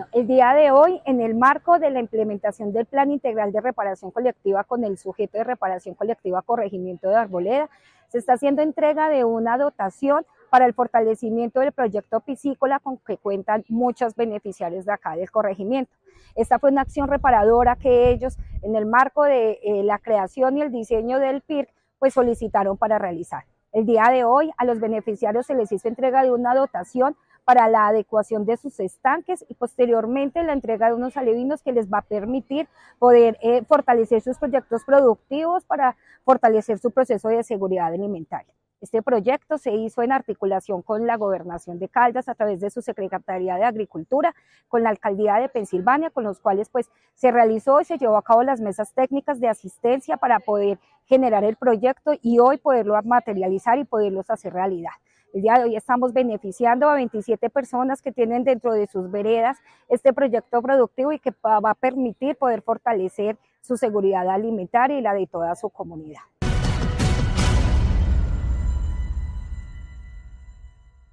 Bueno, el día de hoy, en el marco de la implementación del Plan Integral de Reparación Colectiva con el sujeto de reparación colectiva Corregimiento de Arboleda, se está haciendo entrega de una dotación para el fortalecimiento del proyecto piscícola con que cuentan muchos beneficiarios de acá del corregimiento. Esta fue una acción reparadora que ellos, en el marco de la creación y el diseño del PIRC, pues solicitaron para realizar. El día de hoy a los beneficiarios se les hizo entrega de una dotación para la adecuación de sus estanques y posteriormente la entrega de unos alevinos que les va a permitir poder fortalecer sus proyectos productivos para fortalecer su proceso de seguridad alimentaria. Este proyecto se hizo en articulación con la Gobernación de Caldas a través de su Secretaría de Agricultura, con la Alcaldía de Pensilvania, con los cuales pues se realizó y se llevó a cabo las mesas técnicas de asistencia para poder generar el proyecto y hoy poderlo materializar y poderlos hacer realidad. El día de hoy estamos beneficiando a 27 personas que tienen dentro de sus veredas este proyecto productivo y que va a permitir poder fortalecer su seguridad alimentaria y la de toda su comunidad.